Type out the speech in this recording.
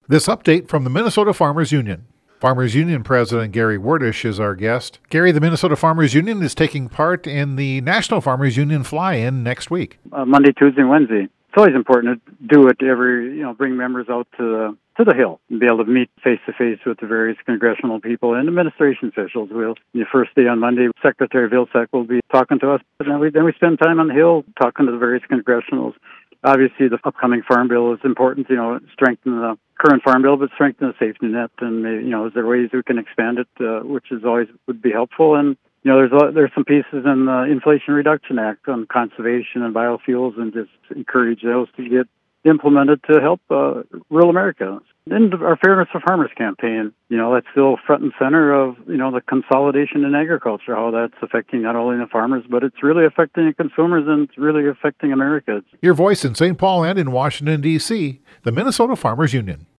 This update from the Minnesota Farmers Union. Farmers Union President Gary Wordish is our guest. Gary, the Minnesota Farmers Union is taking part in the National Farmers Union Fly-In next week. Monday, Tuesday, and Wednesday. It's always important to do it bring members out to the Hill and be able to meet face-to-face with the various congressional people and administration officials. The first day on Monday, Secretary Vilsack will be talking to us, and then we spend time on the Hill talking to the various congressionals. Obviously, the upcoming Farm Bill is important, strengthen the current Farm Bill, but strengthen the safety net. And, is there ways we can expand it, which is always would be helpful. And, there's some pieces in the Inflation Reduction Act on conservation and biofuels, and just encourage those to get implemented to help rural America. And our Fairness for Farmers campaign, that's still front and center of, the consolidation in agriculture, how that's affecting not only the farmers, but it's really affecting the consumers and it's really affecting America. Your voice in St. Paul and in Washington, D.C., the Minnesota Farmers Union.